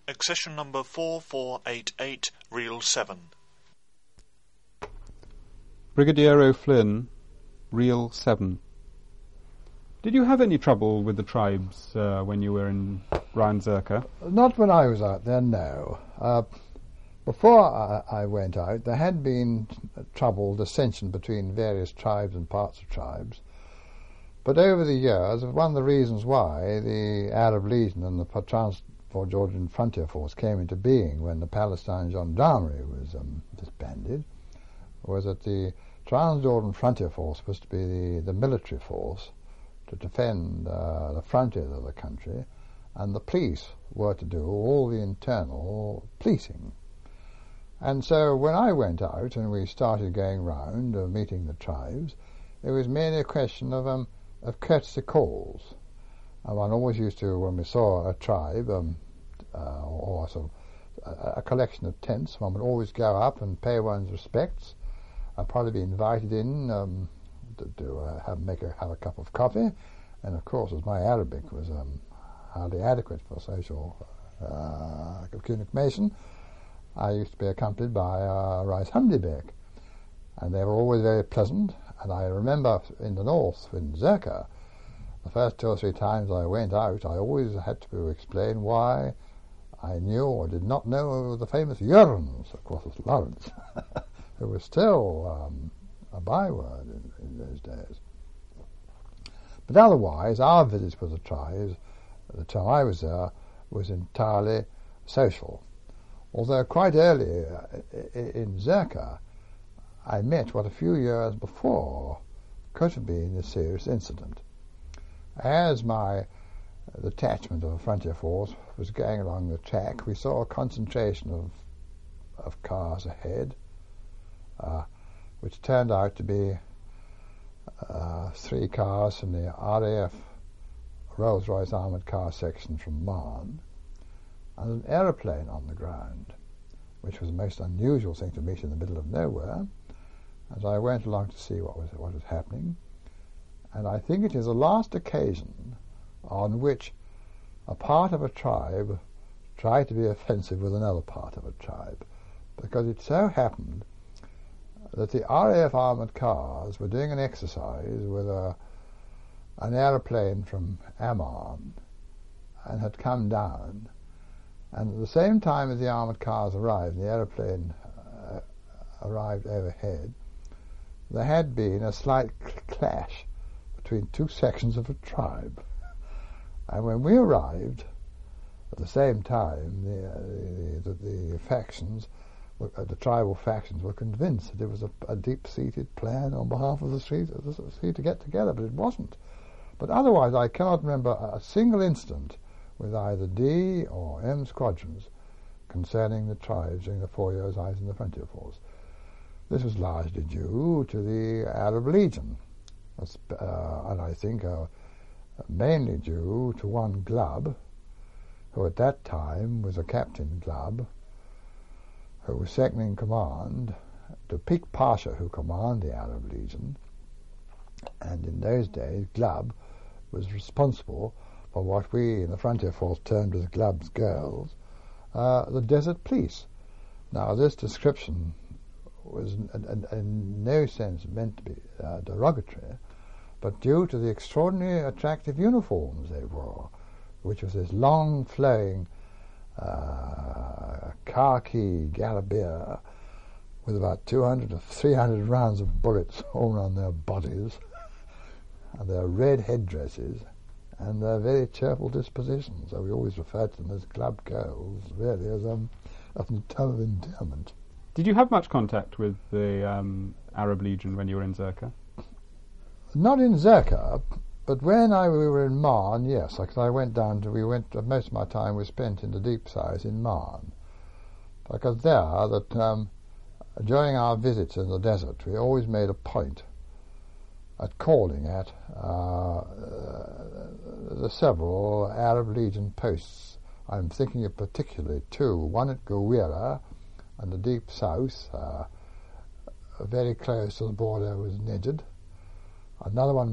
Accession number 4488, Reel 7. Brigadier O'Flynn, Reel 7. Did you have any trouble with the tribes when you were in round Zirka? Not when I was out there, no. Before I went out, there had been trouble, dissension between various tribes and parts of tribes. But over the years, one of the reasons why the Arab Legion and the Trans-Georgian Frontier Force came into being when the Palestine Gendarmerie was disbanded was that the Trans-Jordan Frontier Force was to be the military force to defend the frontiers of the country, and the police were to do all the internal policing. And so when I went out and we started going round meeting the tribes, it was merely a question of courtesy calls. And one always used to, when we saw a tribe or a collection of tents, one would always go up and pay one's respects. I'd probably be invited in to have a cup of coffee, and of course, as my Arabic was hardly adequate for social communication, I used to be accompanied by Rais Hamdi Bek, and they were always very pleasant. And I remember in the north, in Zirka, the first 2 or 3 times I went out, I always had to explain why I knew or did not know the famous Jurgens, of course it's Lawrence, who was still a byword in those days. But otherwise, our visits with the tribes, at the time I was there, was entirely social. Although quite early in Zirka, I met what a few years before could have been a serious incident. As my detachment of the frontier force was going along the track, we saw a concentration of cars ahead, which turned out to be 3 cars from the RAF Rolls-Royce Armoured Car Section from Marne, and an aeroplane on the ground, which was the most unusual thing to meet in the middle of nowhere, as I went along to see what was happening. And I think it is the last occasion on which a part of a tribe tried to be offensive with another part of a tribe, because it so happened that the RAF armoured cars were doing an exercise with an aeroplane from Amman and had come down, and at the same time as the armoured cars arrived and the aeroplane arrived overhead, there had been a slight clash between 2 sections of a tribe. And when we arrived, at the same time, the factions, the tribal factions, were convinced that it was a deep-seated plan on behalf of the three to get together, but it wasn't. But otherwise, I cannot remember a single incident with either D or M squadrons concerning the tribes during the 4 years I was in the Frontier Force. This was largely due to the Arab Legion, and I think mainly due to one Glubb, who at that time was a Captain Glubb, who was second in command to Peak Pasha, who commanded the Arab Legion. And in those days, Glubb was responsible for what we in the Frontier Force termed as Glubb's girls, the desert police. Now, this description was in no sense meant to be derogatory, but due to the extraordinarily attractive uniforms they wore, which was this long flowing khaki galabeer with about 200 to 300 rounds of bullets all on their bodies, and their red headdresses, and their very cheerful dispositions. So we always referred to them as Glubb girls, really, as a term of endearment. Did you have much contact with the Arab Legion when you were in Zirka? Not in Zirka, but when we were in Marne, yes, because most of my time was spent in the deep south in Marne, because during our visits in the desert, we always made a point at calling at the several Arab Legion posts. I'm thinking of particularly 2, one at Gouira and the deep south, very close to the border with Nejd, another one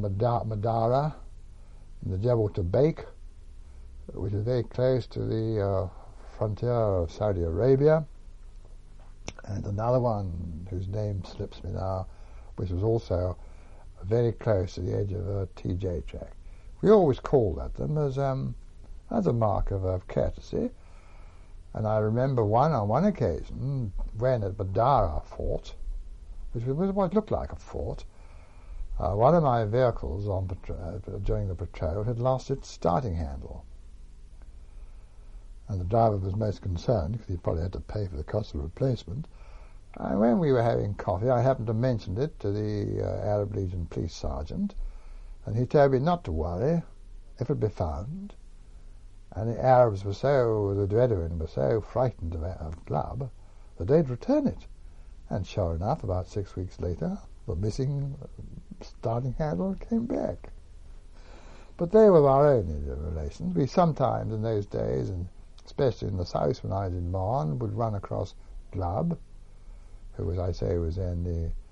Madara in the Jebel Tabaik, which is very close to the frontier of Saudi Arabia, and another one whose name slips me now, which was also very close to the edge of a TJ track. We always called at them as a mark of courtesy. And I remember on one occasion when at Badara Fort, which was what looked like a fort, one of my vehicles during the patrol had lost its starting handle. And the driver was most concerned because he probably had to pay for the cost of replacement. And when we were having coffee, I happened to mention it to the Arab Legion police sergeant, and he told me not to worry, if it would be found. And the Arabs the Bedouin were so frightened of Club that they'd return it. And sure enough, about 6 weeks later, the missing starting handle came back. But they were our only relations. We sometimes, in those days, and especially in the south when I was in Marne, would run across Glab, who, as I say, was then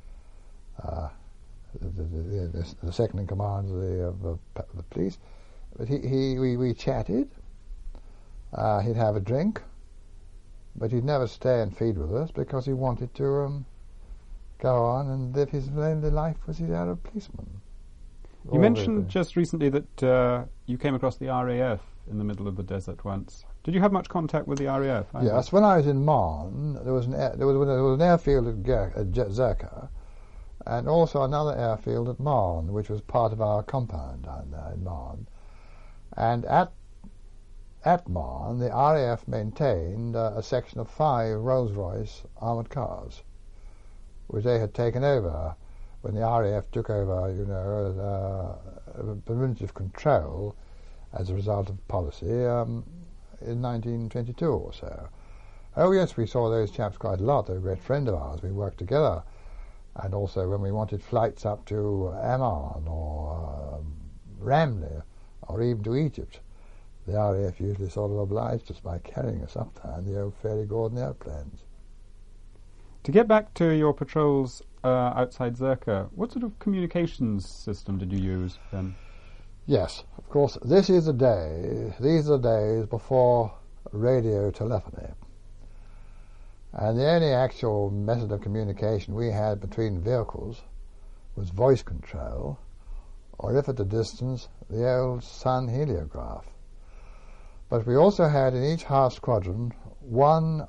the second in command of the police. But we chatted. He'd have a drink, but he'd never stay and feed with us because he wanted to go on and live his lonely life as his Arab policeman. You mentioned just recently that you came across the RAF in the middle of the desert once. Did you have much contact with the RAF? Yes, when I was in Marne, there was an airfield at Zerka, and also another airfield at Marne, which was part of our compound down there in Marne. And at Marne, the RAF maintained a section of 5 Rolls-Royce armoured cars, which they had taken over when the RAF took over, preventative control as a result of policy in 1922 or so. Oh yes, we saw those chaps quite a lot. They were a great friend of ours. We worked together. And also when we wanted flights up to Amman or Ramleh or even to Egypt, the RAF usually sort of obliged us by carrying us up there in the old Fairey Gordon airplanes. To get back to your patrols outside Zerka, what sort of communications system did you use then? Yes, of course, these are the days before radio telephony. And the only actual method of communication we had between vehicles was voice control, or if at a distance, the old Sun heliograph. But we also had in each half squadron one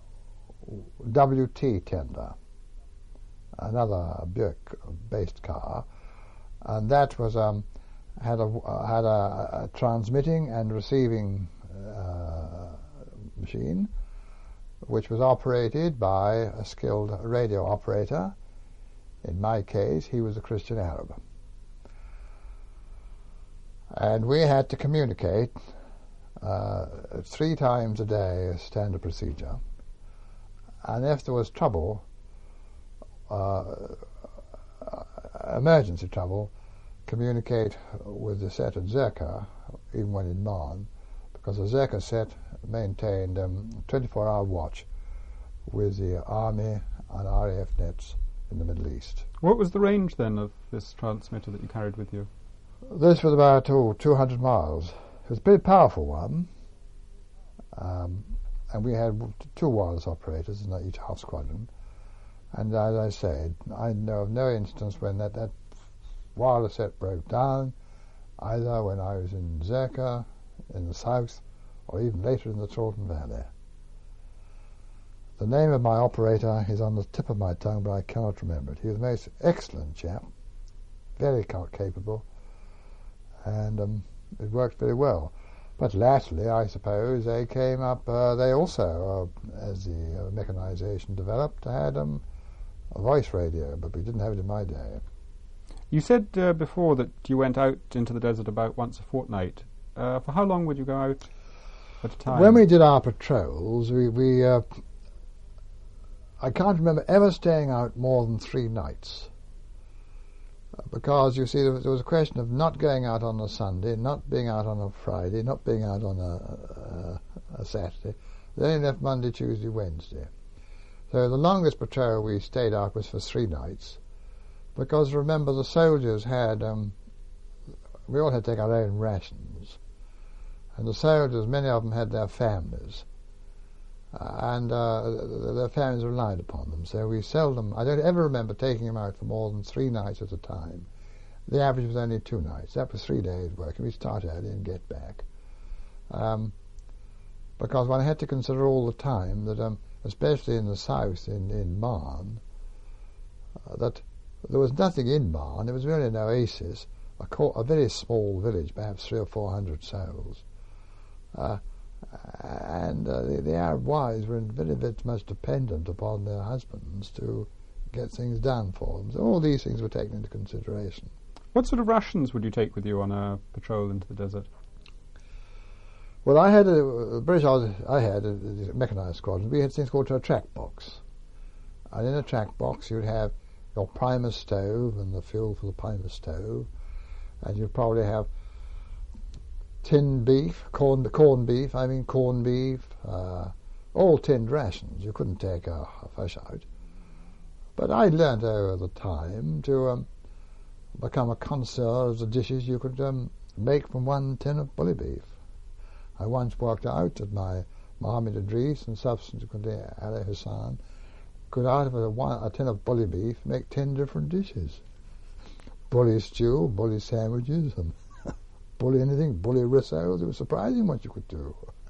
WT tender, another Buick-based car, and that was had a transmitting and receiving machine, which was operated by a skilled radio operator. In my case, he was a Christian Arab. And we had to communicate 3 times a day as standard procedure. And if there was trouble, emergency trouble, communicate with the set at Zerka, even when in Marne, because the Zerka set maintained 24-hour watch with the Army and RAF nets in the Middle East. What was the range then of this transmitter that you carried with you? This was about 200 miles. It was a pretty powerful one, and we had 2 wireless operators in each half squadron. And as I said, I know of no instance when that wireless set broke down, either when I was in Zerka, in the south, or even later in the Chorlton Valley. The name of my operator is on the tip of my tongue, but I cannot remember it. He was a most excellent chap, very capable, and it worked very well. But latterly, I suppose, they came up, they also, as the mechanization developed, had a voice radio, but we didn't have it in my day. You said before that you went out into the desert about once a fortnight. For how long would you go out at a time? When we did our patrols, I can't remember ever staying out more than 3 nights. Because, you see, there was a question of not going out on a Sunday, not being out on a Friday, not being out on a Saturday. They only left Monday, Tuesday, Wednesday. So the longest patrol we stayed out was for 3 nights. Because, remember, the soldiers had... we all had to take our own rations. And the soldiers, many of them had their families. and their families relied upon them. So we seldom, I don't ever remember taking them out for more than 3 nights at a time. The average was only 2 nights. That was 3 days work, and we start early and get back. Because one had to consider all the time that, especially in the south, in Marne, that there was nothing in Marne. It was really an oasis, a very small village, perhaps 300 or 400 souls. And the Arab wives were very, very much dependent upon their husbands to get things done for them. So all these things were taken into consideration. What sort of rations would you take with you on a patrol into the desert? Well, I had a mechanised squadron. We had things called a track box. And in a track box you'd have your primus stove and the fuel for the primus stove, and you'd probably have tinned beef, corned beef, all tinned rations. You couldn't take a fish out. But I learnt over the time to become a connoisseur of the dishes you could make from 1 tin of bully beef. I once worked out that my Mohammed Idris and subsequently Ali Hassan could, out of a tin of bully beef, make 10 different dishes. Bully stew, bully sandwiches, and bully anything, bully rissoles. It was surprising what you could do.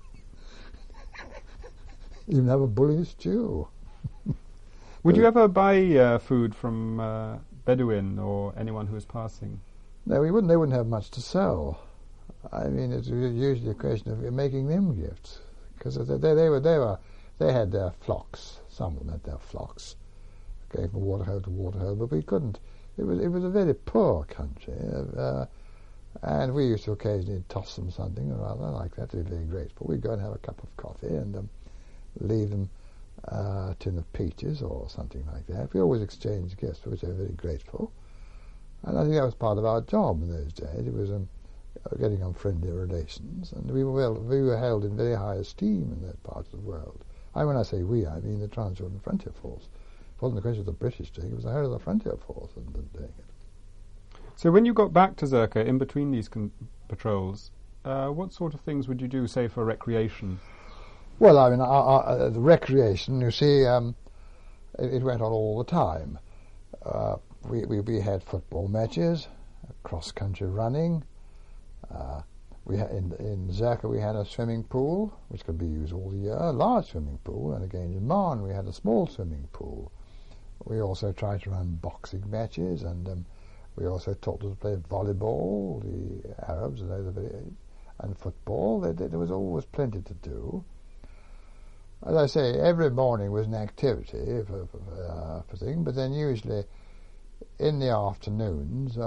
Even have a bully stew. Would you ever buy food from Bedouin or anyone who was passing? No, we wouldn't. They wouldn't have much to sell. I mean, it's usually a question of making them gifts, because they had their flocks. Some of them had their flocks, going from waterhole to waterhole, but we couldn't. It was a very poor country, and we used to occasionally toss them something or other like that to be very grateful. We'd go and have a cup of coffee and leave them a tin of peaches or something like that. We always exchanged gifts, for which they were very grateful, and I think that was part of our job in those days. It was getting on friendly relations, and we were held in very high esteem in that part of the world. And when I say we, I mean the Transjordan Frontier Force. It wasn't a question of the British doing it, it was the head of the Frontier Force doing it. So when you got back to Zirka, in between these patrols, what sort of things would you do, say, for recreation? Well, I mean, the recreation, you see, it went on all the time. We had football matches, cross-country running. In Zirka we had a swimming pool, which could be used all the year, a large swimming pool, and again in Marne we had a small swimming pool. We also tried to run boxing matches, and we also taught them to play volleyball, the Arabs, and football. There was always plenty to do. As I say, every morning was an activity for things, but then usually in the afternoons,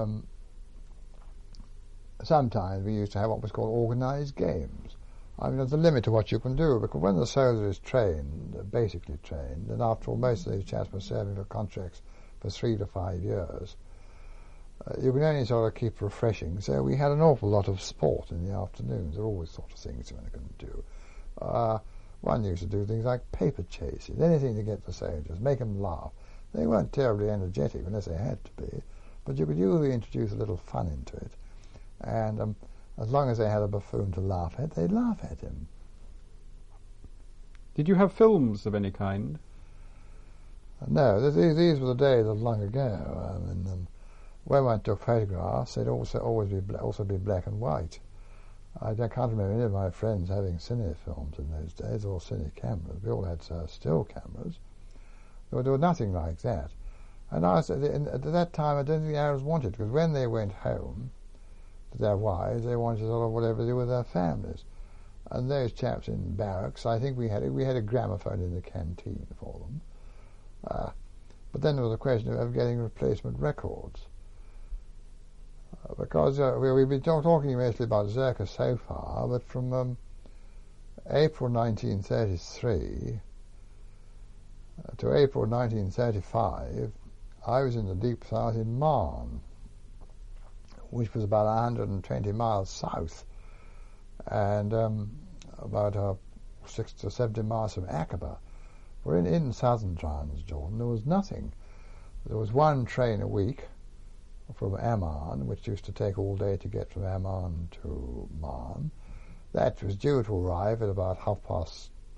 sometimes we used to have what was called organised games. I mean, there's a limit to what you can do, because when the soldier is basically trained, and after all, most of these chaps were serving for contracts for 3 to 5 years, you can only sort of keep refreshing. So we had an awful lot of sport in the afternoons. There were always sort of things one could do. One used to do things like paper chases, anything to get the soldiers, make them laugh. They weren't terribly energetic unless they had to be, but you could usually introduce a little fun into it. And as long as they had a buffoon to laugh at, they'd laugh at him. Did you have films of any kind? No, these were the days of long ago. I mean, when one took photographs, they'd always be black and white. I can't remember any of my friends having cine films in those days, or cine cameras. We all had still cameras. There was nothing like that. And at that time, I don't think the Arabs wanted, because when they went home to their wives, they wanted sort of whatever to do with their families. And those chaps in barracks, I think we had a gramophone in the canteen for them. But then there was a question of getting replacement records. Because we've been talking mostly about Zirka so far, but from April 1933 to April 1935, I was in the deep south in Marne, which was about 120 miles south, and about 60 to 70 miles from Aqaba. We're in southern Transjordan. There was nothing. There was one train a week from Amman, which used to take all day to get from Amman to Marne. That was due to arrive at about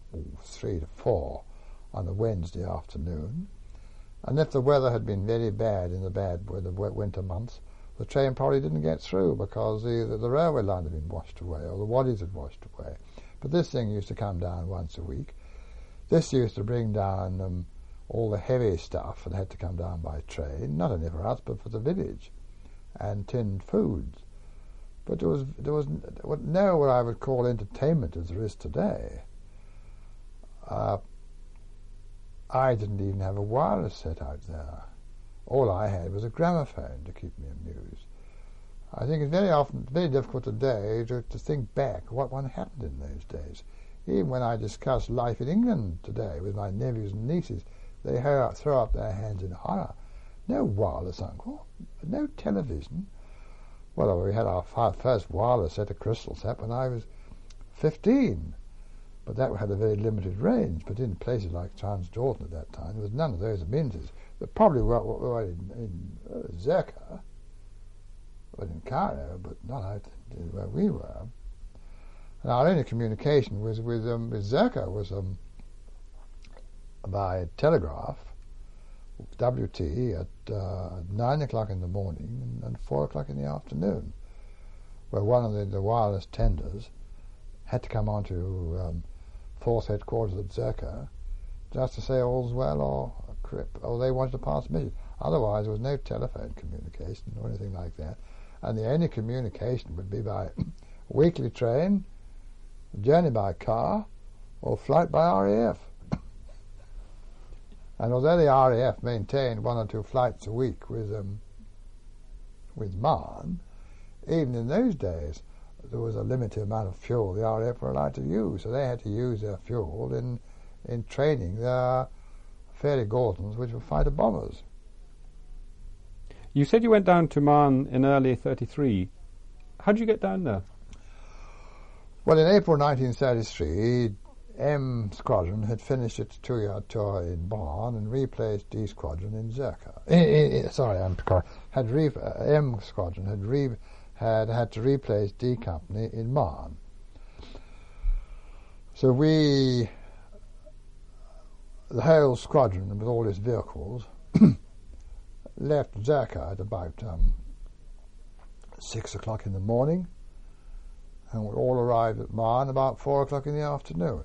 3 to 4 on a Wednesday afternoon. And if the weather had been very bad in the winter months, the train probably didn't get through because the railway line had been washed away or the waddies had washed away. But this thing used to come down once a week. This used to bring down all the heavy stuff that had to come down by train, not only for us but for the village, and tinned foods. But there was no what I would call entertainment as there is today. I didn't even have a wireless set out there. All I had was a gramophone to keep me amused. I think it's very difficult today to think back what one happened in those days. Even when I discuss life in England today with my nephews and nieces, they throw up their hands in horror. No wireless, uncle. No television. Well, we had our first wireless set, a crystal set, when I was 15. But that had a very limited range. But in places like Transjordan at that time, there was none of those amenities. But probably were in Zirka, but in Cairo, but not out where we were. And our only communication with Zirka was by telegraph, WT, at 9 o'clock in the morning and 4 o'clock in the afternoon, where one of the wireless tenders had to come on to force headquarters at Zirka just to say all's well or they wanted to pass a message. Otherwise, there was no telephone communication or anything like that. And the only communication would be by weekly train, journey by car, or flight by RAF. And although the RAF maintained 1 or 2 flights a week with Marne, even in those days there was a limited amount of fuel the RAF were allowed to use, so they had to use their fuel in training their Fairey Gordons, which were fighter bombers. You said you went down to Marne in early 1933. How did you get down there? Well, in April 1933, M Squadron had finished its 2-year tour in Marne and replaced D Squadron in Zirka. M Squadron had to replace D Company in Marne. So the whole squadron with all its vehicles left Zirka at about 6 o'clock in the morning, and we all arrived at Marne about 4 o'clock in the afternoon.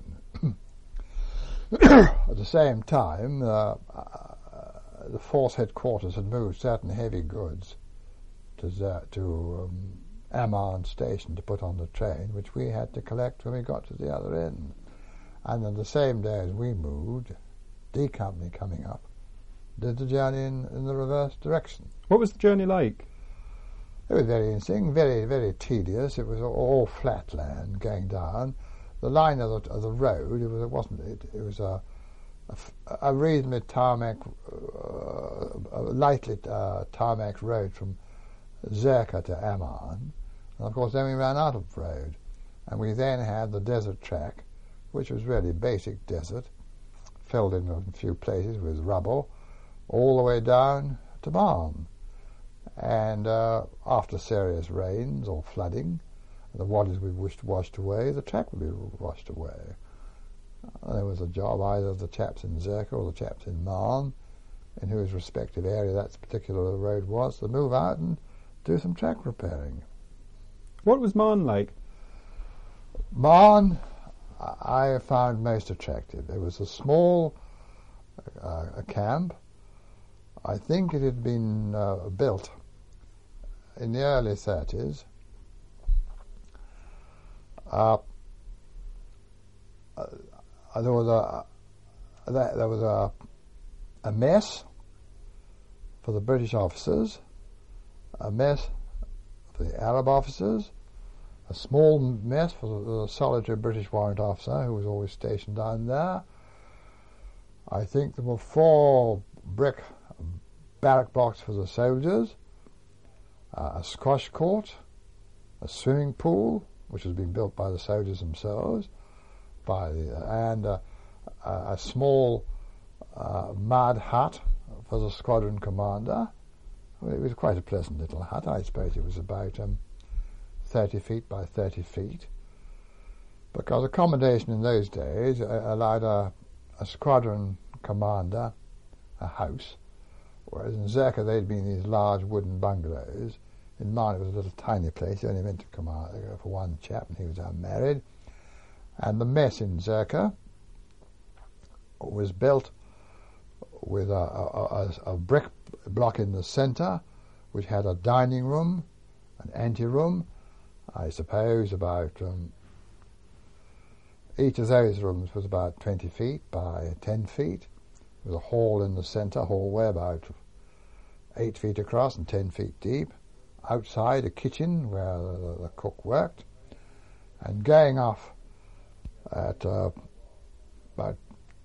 At the same time, the force headquarters had moved certain heavy goods to Amman station to put on the train, which we had to collect when we got to the other end. And on the same day as we moved, D Company coming up did the journey in the reverse direction. What was the journey like? It was very interesting, very, very tedious. It was all flat land going down. The line of the road, it was a reasonably lightly tarmac road from Zirka to Amman. And of course then we ran out of road. And we then had the desert track, which was really basic desert, filled in a few places with rubble, all the way down to Marne. And after serious rains or flooding, the waddies would be washed away, the track would be washed away. There was a job either of the chaps in Zirka or the chaps in Marne, in whose respective area that particular road was, to move out and do some track repairing. What was Marne like? Marne I found most attractive. It was a small camp. I think it had been built in the early 30s. There was a mess for the British officers, a mess for the Arab officers, a small mess for the solitary British warrant officer who was always stationed down there. I think there were 4 brick barrack blocks for the soldiers, a squash court, a swimming pool, which was being built by the soldiers themselves, and a small mud hut for the squadron commander. It was quite a pleasant little hut. I suppose it was about 30 feet by 30 feet. because accommodation in those days allowed a squadron commander a house, whereas in Zirka they'd been these large wooden bungalows. In mine it was a little tiny place, he only meant to command for one chap, and he was unmarried. And the mess in Zirka was built with a brick block in the centre, which had a dining room, an ante-room, I suppose about each of those rooms was about 20 feet by 10 feet, with a hall in the centre, hallway about 8 feet across and 10 feet deep. Outside, a kitchen where the cook worked, and going off at about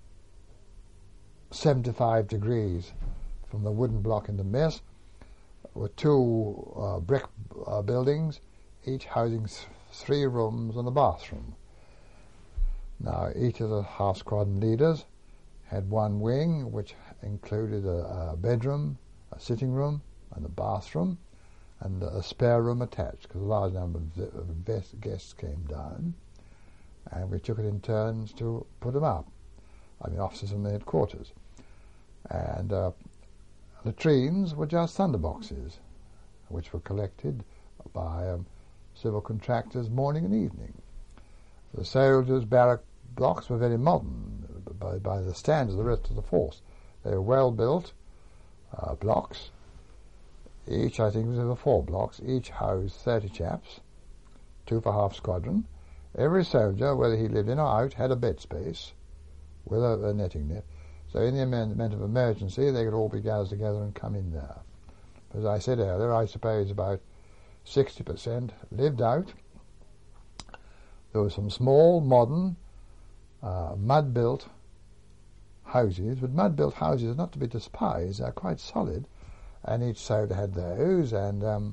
75 degrees from the wooden block in the mess were two brick buildings, each housing 3 rooms and a bathroom. Now, each of the half squadron leaders had one wing, which included a bedroom, a sitting room, and a bathroom, and a spare room attached, because a large number of guests came down, and we took it in turns to put them up. I mean, officers from the headquarters. And latrines were just thunderboxes, which were collected by civil contractors morning and evening. The soldiers' barrack blocks were very modern by the standards of the rest of the force. They were well-built blocks. Each, I think, was over 4 blocks. Each housed 30 chaps, 2 for half squadron. Every soldier, whether he lived in or out, had a bed space with a netting net. So in the event of emergency, they could all be gathered together and come in there. As I said earlier, I suppose about 60% lived out. There were some small, modern, mud-built houses, but mud-built houses are not to be despised. They're quite solid, and each soldier had those, and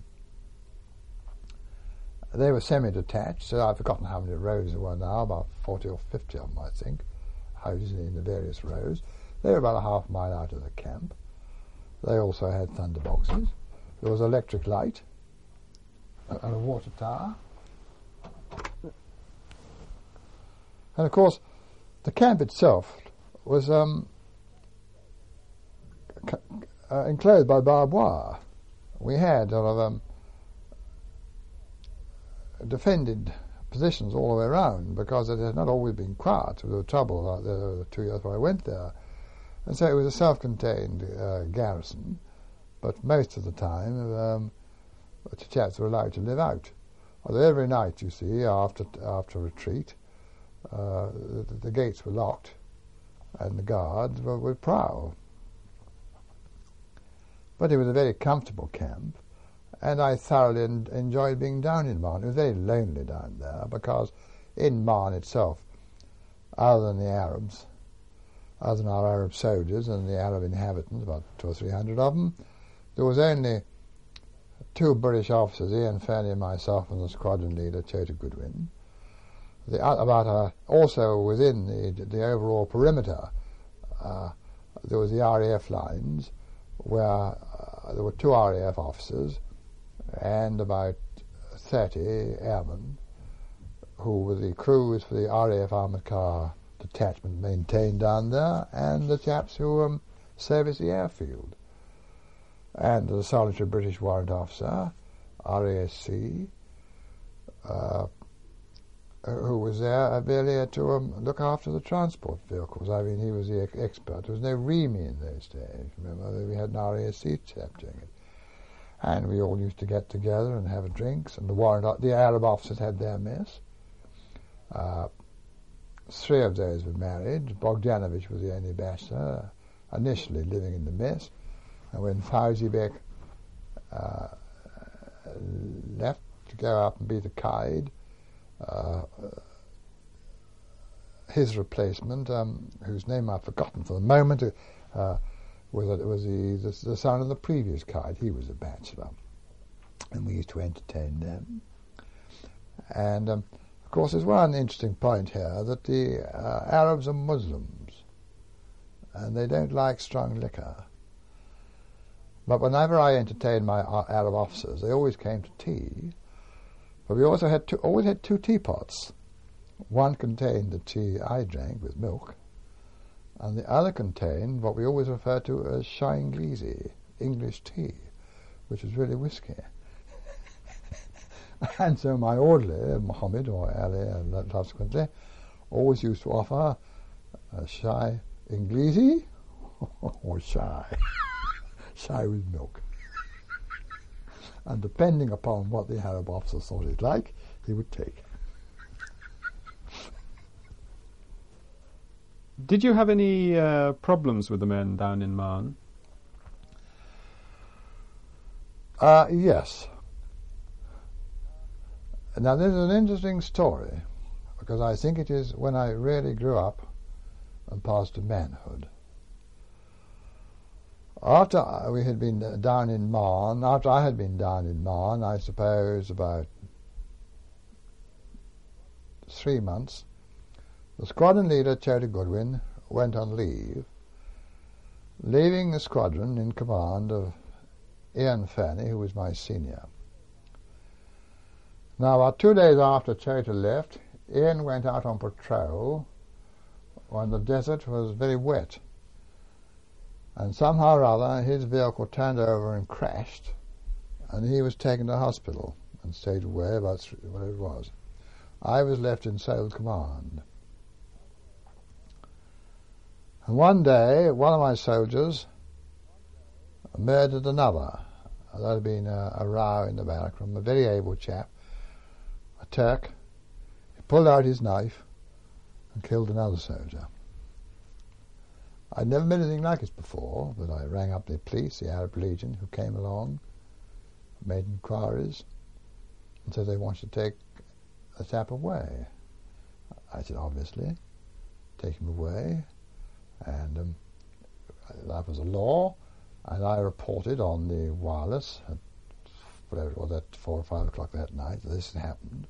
they were semi-detached, so I've forgotten how many rows there were now, about 40 or 50 of them, I think, houses in the various rows. They were about a half mile out of the camp. They also had thunderboxes. There was electric light and a water tower. And of course, the camp itself was enclosed by barbed wire. We had sort of defended positions all the way around, because it had not always been quiet. There was trouble like the 2 years before I went there. And so it was a self-contained garrison, but most of the time the chaps were allowed to live out. Although every night, you see, after retreat, the gates were locked and the guards would prowl. But it was a very comfortable camp, and I thoroughly enjoyed being down in Marne. It was very lonely down there, because in Marne itself, other than the Arabs, other than our Arab soldiers and the Arab inhabitants, about 200 or 300 of them, there was only 2 British officers, Ian Fernie and myself, and the squadron leader, Chota Goodwin. Also within the overall perimeter, there was the RAF lines, where there were 2 RAF officers and about 30 airmen, who were the crews for the RAF armoured car detachment maintained down there, and the chaps who serviced the airfield. And the solitary British warrant officer, RASC, who was there merely to look after the transport vehicles. I mean, he was the expert. There was no REME in those days. Remember, we had an RASC chap doing it. And we all used to get together and have drinks, and the Arab officers had their mess. 3 of those were married. Bogdanovich was the only bachelor, initially living in the mess. And when Fauzi Bek left to go up and be the Qaid, his replacement, whose name I've forgotten for the moment, was the son of the previous Qaid. He was a bachelor, and we used to entertain them. And of course, there's one interesting point here, that the Arabs are Muslims, and they don't like strong liquor. But whenever I entertained my Arab officers, they always came to tea. But we also always had 2 teapots, One contained the tea I drank with milk, and the other contained what we always refer to as Shai Inglesi, English tea, which is really whiskey. And so my orderly, Mohammed or Ali, and subsequently, always used to offer a Shai Inglesi or Shai. Shai with milk. And depending upon what the Arab officer thought he'd like, he would take. Did you have any problems with the men down in Marne? Yes. Now, this is an interesting story, because I think it is when I really grew up and passed to manhood. After we had been down in Marne, after I had been down in Marne, I suppose about 3 months, the squadron leader, Chota Goodwin, went on leave, leaving the squadron in command of Ian Fanny, who was my senior. Now, about 2 days after Chota left, Ian went out on patrol when the desert was very wet, and somehow or other his vehicle turned over and crashed, and he was taken to hospital and stayed away about whatever it was. I was left in sole command. And one day, one of my soldiers murdered another. There had been a row in the barrack room, a very able chap, a Turk. He pulled out his knife and killed another soldier. I'd never met anything like this before, but I rang up the police, the Arab Legion, who came along, made inquiries, and said they wanted to take the chap away. I said, obviously, take him away, and that was a law, and I reported on the wireless at whatever it was, at 4 or 5 o'clock that night, that this had happened.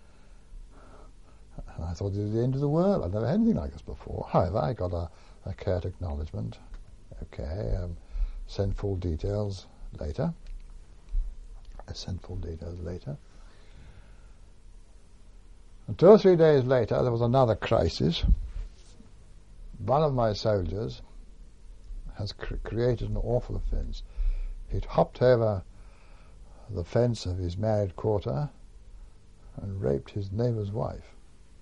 And I thought it was the end of the world. I'd never had anything like this before. However, I got a curt acknowledgement. Okay, send full details later. I sent full details later. And 2 or 3 days later, there was another crisis. One of my soldiers has created an awful offence. He'd hopped over the fence of his married quarter and raped his neighbour's wife.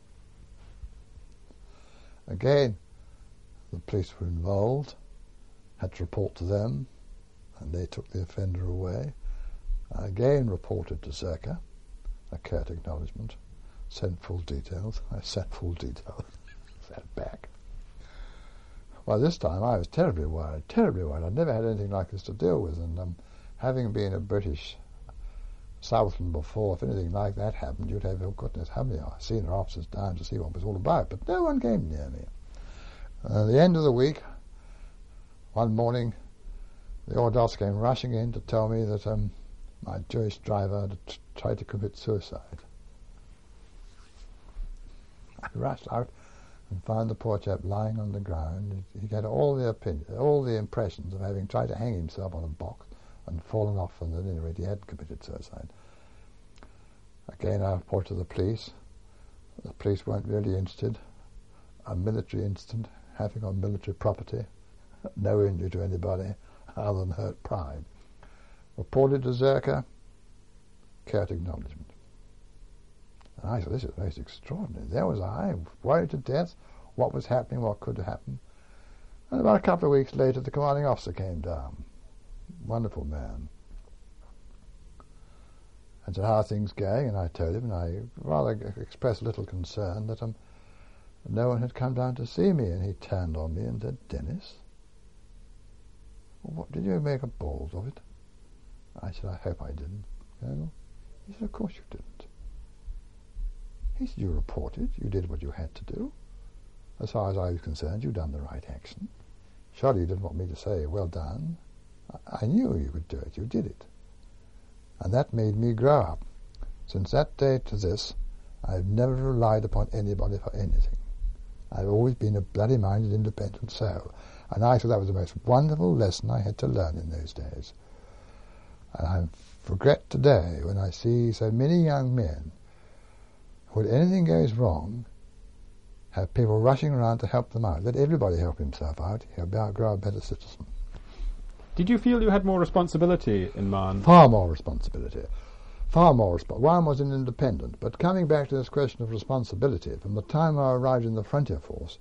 Again, the police were involved, had to report to them, and they took the offender away. I again reported to Zerka, a curt acknowledgement, sent full details. I sent full details, sent back. Well, this time I was terribly worried. I'd never had anything like this to deal with, and having been a British Southland before, if anything like that happened, you'd have, oh goodness, how many senior officers down to see what it was all about, but no one came near me. At the end of the week, one morning, the Ordos came rushing in to tell me that my Jewish driver had tried to commit suicide. I rushed out and found the poor chap lying on the ground. He had all the impressions of having tried to hang himself on a box and fallen off, and at any rate he had committed suicide. Again, I reported to the police. The police weren't really interested. A military incident, having on military property, no injury to anybody other than hurt pride. Reported to Zerka, curt acknowledgement. And I thought, this is most extraordinary. There was I, worried to death, what was happening, what could happen. And about a couple of weeks later, the commanding officer came down. Wonderful man. And said, how are things going? And I told him, and I rather expressed a little concern that no one had come down to see me. And he turned on me and said, Dennis, what, did you make a balls of it? I said, I hope I didn't, Colonel. He said, of course you didn't. He said, you reported, you did what you had to do. As far as I was concerned, you'd done the right action. Surely you didn't want me to say, well done. I knew you would do it, you did it. And that made me grow up. Since that day to this, I've never relied upon anybody for anything. I've always been a bloody-minded, independent soul. And I thought that was the most wonderful lesson I had to learn in those days. And I regret today when I see so many young men, when anything goes wrong, have people rushing around to help them out. Let everybody help himself out. He'll grow a better citizen. Did you feel you had more responsibility in Marne? Far more responsibility. Far more responsibility. One was an independent. But coming back to this question of responsibility, from the time I arrived in the Frontier Force,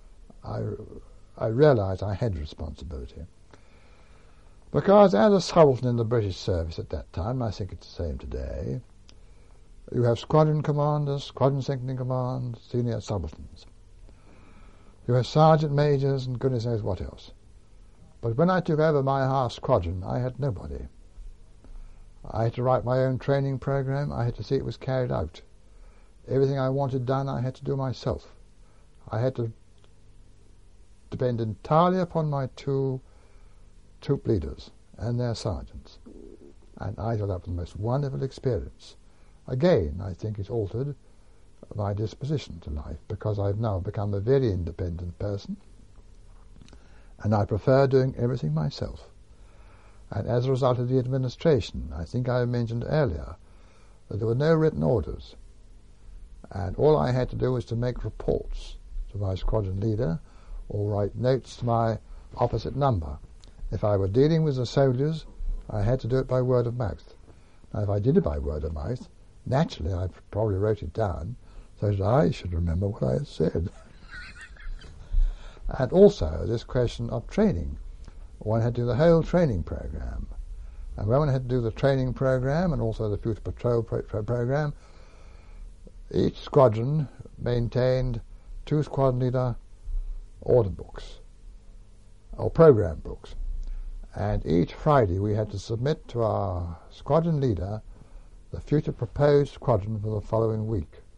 I realised I had responsibility. Because as a subaltern in the British service at that time, I think it's the same today, you have squadron commanders, squadron second in command, senior subalterns. You have sergeant majors and goodness knows what else. But when I took over my half squadron, I had nobody. I had to write my own training program. I had to see it was carried out. Everything I wanted done, I had to do myself. I had to depend entirely upon my two troop leaders and their sergeants. And I thought that was the most wonderful experience. Again, I think it's altered my disposition to life, because I've now become a very independent person, and I prefer doing everything myself. And as a result of the administration, I think I mentioned earlier that there were no written orders, and all I had to do was to make reports to my squadron leader or write notes to my opposite number. If I were dealing with the soldiers, I had to do it by word of mouth. Now, if I did it by word of mouth, naturally I probably wrote it down so that I should remember what I had said. And also this question of training. One had to do the whole training program. And when one had to do the training program and also the future patrol program, each squadron maintained 2 squadron leader order books, or program books. And each Friday we had to submit to our squadron leader the future proposed squadron for the following week.